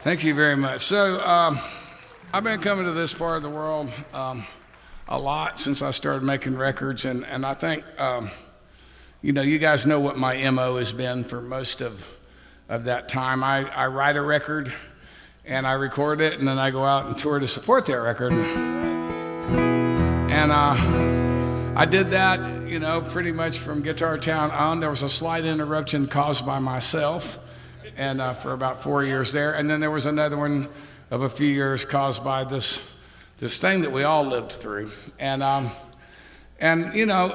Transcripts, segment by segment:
Thank you very much. So I've been coming to this part of the world a lot since I started making records, and I think, you guys know what my MO has been for most of that time. I write a record, and I record it, and then I go out and tour to support that record. And I did that, pretty much from Guitar Town on. There was a slight interruption caused by myself, and for about 4 years there. And then there was another one of a few years caused by this thing that we all lived through. And in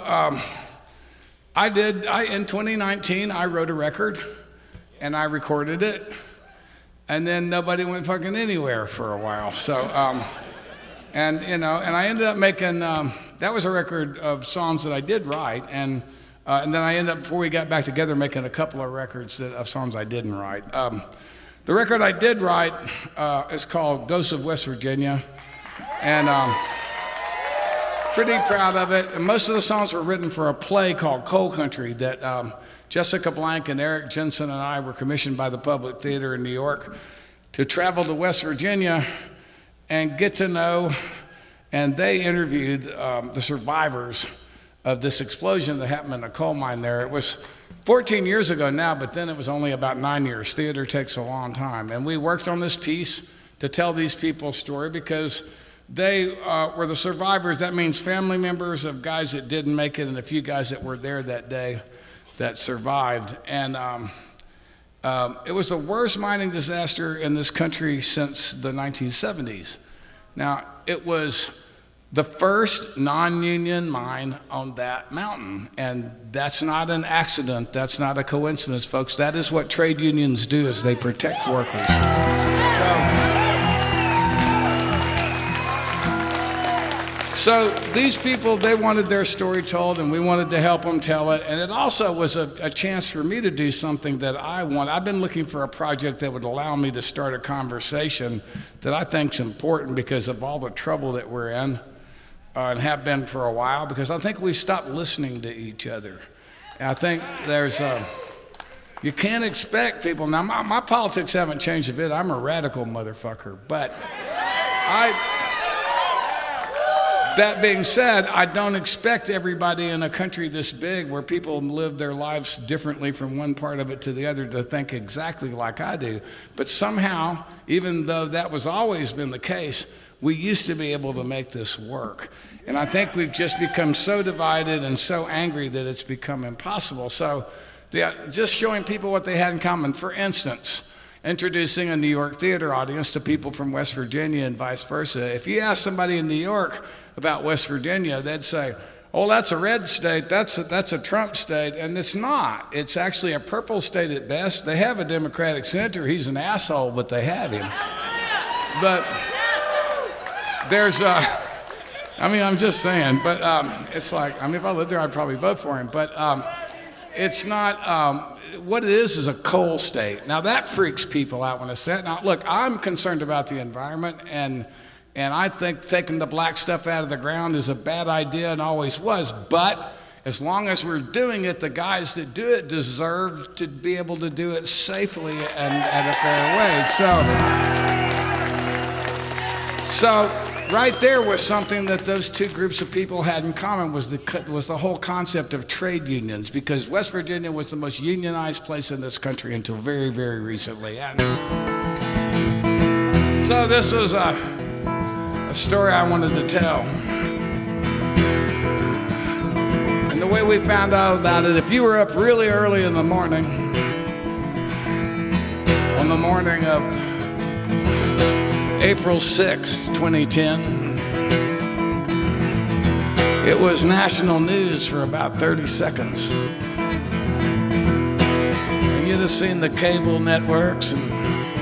2019, I wrote a record, and I recorded it, and then nobody went fucking anywhere for a while. So, and I ended up making, that was a record of songs that I did write, and then I ended up, before we got back together, making a couple of records of songs I didn't write. The record I did write is called Ghosts of West Virginia, and pretty proud of it. And most of the songs were written for a play called Coal Country that Jessica Blank and Eric Jensen and I were commissioned by the Public Theater in New York to travel to West Virginia and get to know, and they interviewed the survivors of this explosion that happened in a coal mine there. It was 14 years ago now, but then it was only about 9 years. Theater takes a long time. And we worked on this piece to tell these people's story because they were the survivors. That means family members of guys that didn't make it and a few guys that were there that day that survived. And it was the worst mining disaster in this country since the 1970s. Now, it was the first non-union mine on that mountain, and that's not an accident, that's not a coincidence, folks. That is what trade unions do, is they protect workers. So these people, they wanted their story told, and we wanted to help them tell it, and it also was a chance for me to do something that I want. I've been looking for a project that would allow me to start a conversation that I think is important because of all the trouble that we're in. And have been for a while, because I think we stopped listening to each other. And I think there's you can't expect people. Now, my politics haven't changed a bit. I'm a radical motherfucker. But that being said, I don't expect everybody in a country this big where people live their lives differently from one part of it to the other to think exactly like I do. But somehow, even though that was always been the case, we used to be able to make this work. And I think we've just become so divided and so angry that it's become impossible. So just showing people what they had in common. For instance, introducing a New York theater audience to people from West Virginia and vice versa. If you ask somebody in New York about West Virginia, they'd say, oh, that's a red state, that's a Trump state, and it's not. It's actually a purple state at best. They have a Democratic senator. He's an asshole, but they have him. But there's, I'm just saying, but it's like, if I lived there, I'd probably vote for him. But it's not, what it is a coal state. Now that freaks people out when I say it. Now look, I'm concerned about the environment, and I think taking the black stuff out of the ground is a bad idea and always was. But as long as we're doing it, the guys that do it deserve to be able to do it safely and at a fair way. So right there was something that those two groups of people had in common, was the whole concept of trade unions, because West Virginia was the most unionized place in this country until very, very recently. And so this was a story I wanted to tell. And the way we found out about it, if you were up really early in the morning, on the morning of April 6, 2010, it was national news for about 30 seconds. And you'd have seen the cable networks and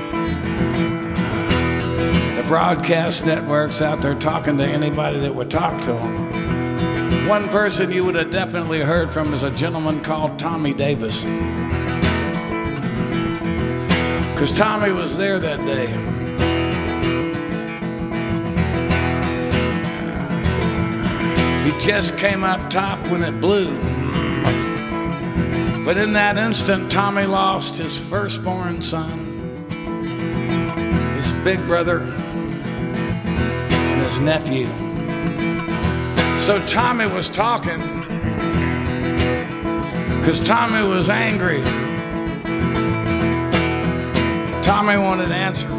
the broadcast networks out there talking to anybody that would talk to them. One person you would have definitely heard from is a gentleman called Tommy Davis. Because Tommy was there that day. He just came up top when it blew. But in that instant, Tommy lost his firstborn son. big brother and his nephew. So Tommy was talking because Tommy was angry. Tommy wanted answers.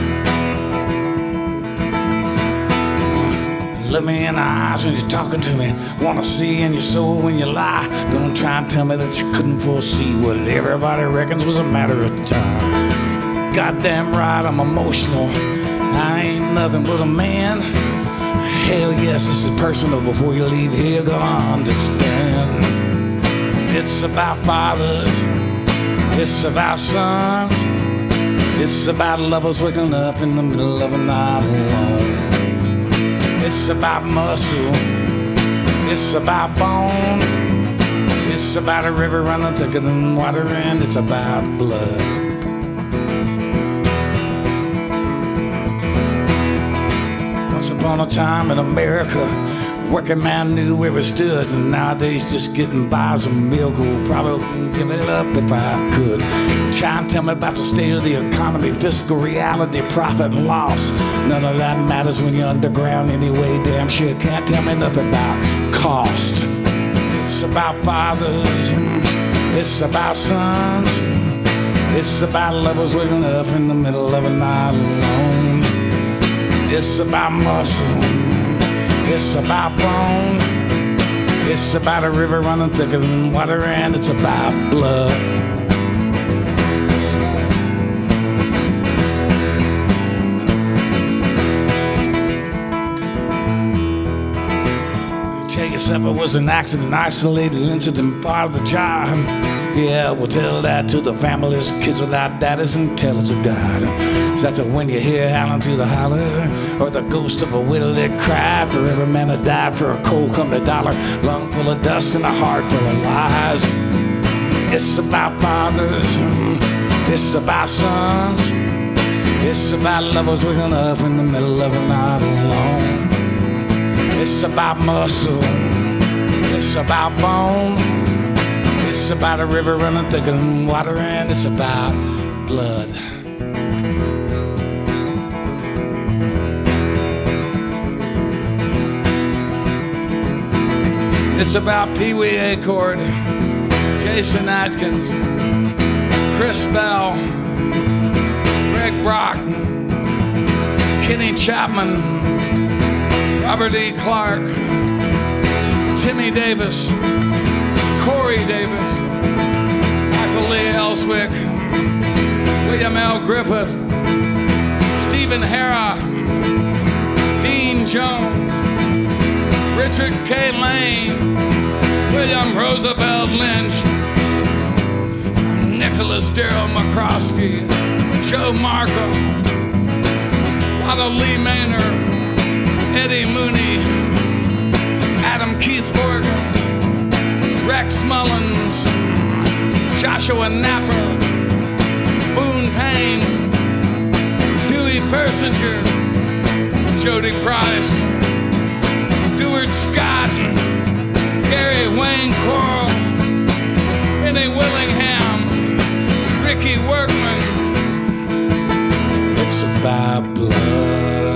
Look me in the eyes when you're talking to me. Wanna see in your soul when you lie. Don't try and tell me that you couldn't foresee what everybody reckons was a matter of time. Goddamn right, I'm emotional. I ain't nothing but a man. Hell yes, this is personal. Before you leave here, gonna understand. It's about fathers. It's about sons. It's about lovers waking up in the middle of a night alone. It's about muscle. It's about bone. It's about a river running thicker than water, and it's about blood. Once upon a time in America, working man knew where he stood, and nowadays just getting by is a miracle. Probably wouldn't give it up if I could. Try and tell me about the state of the economy, fiscal reality, profit and loss. None of that matters when you're underground anyway. Damn sure can't tell me nothing about cost. It's about fathers. It's about sons. It's about lovers waking up in the middle of a night alone. It's about muscle. It's about bone. It's about a river running thicker than water, and it's about blood. Tell yourself it was an accident, isolated incident, part of the job. Yeah, we'll tell that to the families, kids without daddies, and tell it to God. Is that when you hear howling to the holler, or the ghost of a widow that cried for every man that died for a cold come to dollar, lung full of dust and a heart full of lies. It's about fathers, it's about sons, it's about lovers waking up in the middle of a night alone. It's about muscle, it's about bone, it's about a river running thicker than water, and it's about blood. It's about Pee Wee Acord, Jason Atkins, Chris Bell, Greg Brock, Kenny Chapman, Robert E. Clark, Timmy Davis, Corey Davis, Michael Lee Ellswick, William L. Griffith, Stephen Hara, Dean Jones, Richard K. Lane, William Roosevelt Lynch, Nicholas Darrell McCroskey, Joe Markham, Otto Lee Maynard, Eddie Mooney, Adam Keithborg, Rex Mullins, Joshua Napper, Boone Payne, Dewey Persinger, Jody Price, Stuart Scott, Gary Wayne Coral, Benny Willingham, Ricky Workman. It's about blood.